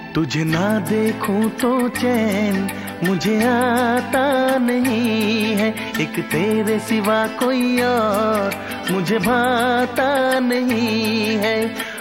तुझे ना देखूं तो चैन मुझे आता नहीं है, एक तेरे सिवा कोई और मुझे भाता नहीं है।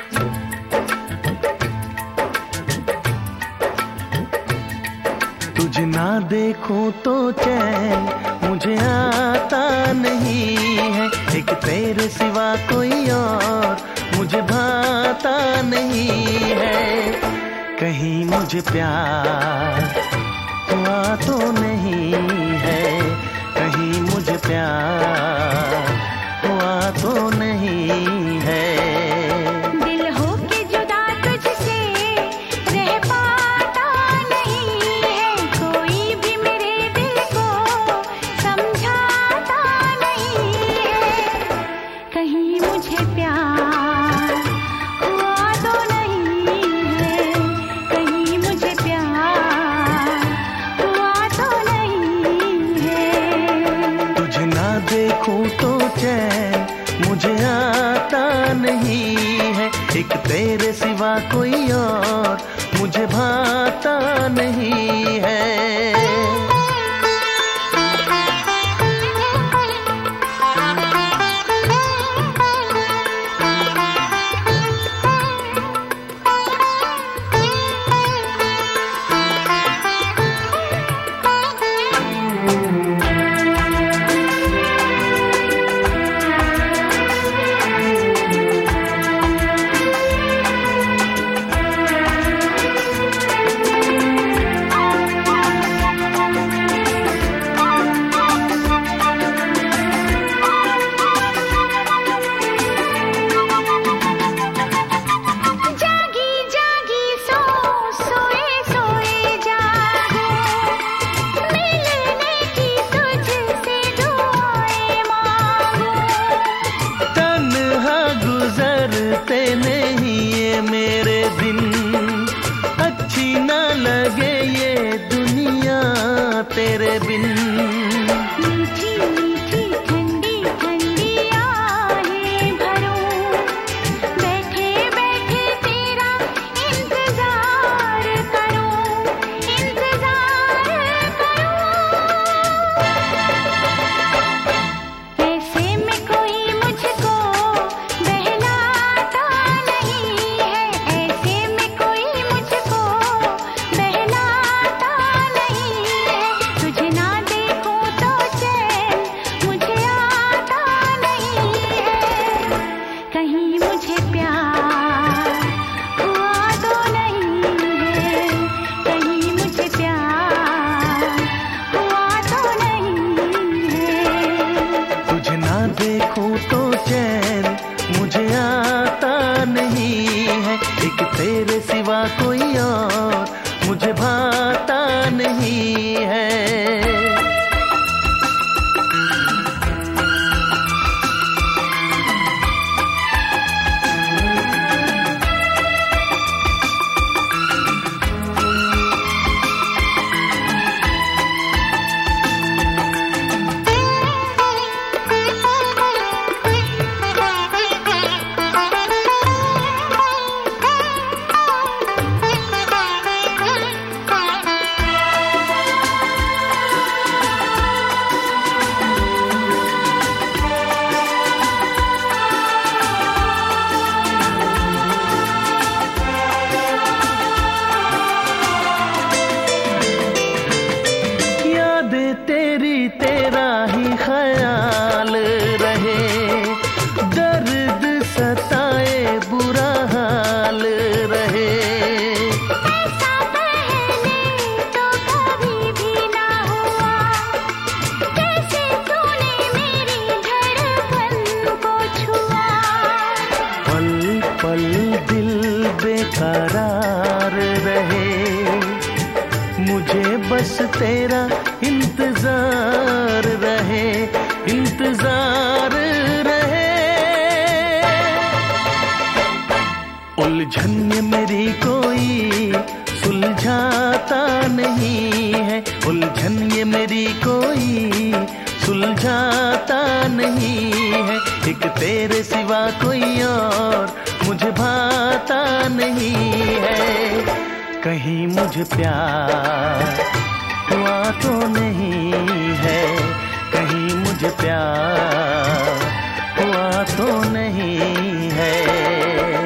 तुझे ना देखूं तो चैन मुझे आता नहीं है, एक तेरे सिवा कोई और मुझे भाता नहीं है। कहीं मुझे प्यार हुआ तो नहीं है, कहीं मुझे प्यार हुआ तो नहीं है। दिल हो के जुदा तुझसे रह पाता नहीं है, कोई भी मेरे दिल को समझाता नहीं है। कहीं मुझे प्यार हुआ तो नहीं है, कहीं मुझे प्यार हुआ तो नहीं है। तुझे ना देखूं तो चैन मुझे आता नहीं है, एक तेरे सिवा कोई और मुझे भाता नहीं है। नहीं ये मेरे दिन अच्छी न लगे ये दुनिया तेरे बिन। मीठी मीठी ठंडी ठंडी आहें भरूं, बैठे बैठे तेरा इंतजार करूं, इंतजार करूं। ऐसे में कोई मुझको बहलाता नहीं है, ऐसे में कोई मुझको बहलाता नहीं है। तुझे ना देखूं तो चैन मुझे आता नहीं है, कहीं मुझे प्यार हुआ तो नहीं है, कहीं मुझे प्यार हुआ तो नहीं है। तुझे ना देखूं तो चैन मुझे आता नहीं है, एक तेरे सिवा कोई और मुझे भाता नहीं है। तेरा ही ख्याल रहे, दर्द सताए बुरा हाल रहे। ऐसा पहले तो कभी भी ना हुआ, कैसे तूने मेरी धड़कन को छुआ। पल पल दिल बेकरार रहे, मुझे बस तेरा इंतजार रहे, इंतजार रहे। उलझन ये मेरी कोई सुलझाता नहीं है, उलझन ये मेरी कोई सुलझाता नहीं है, एक तेरे सिवा कोई और मुझे भाता नहीं है। कहीं मुझे प्यार हुआ तो नहीं है, कहीं मुझे प्यार हुआ तो नहीं है।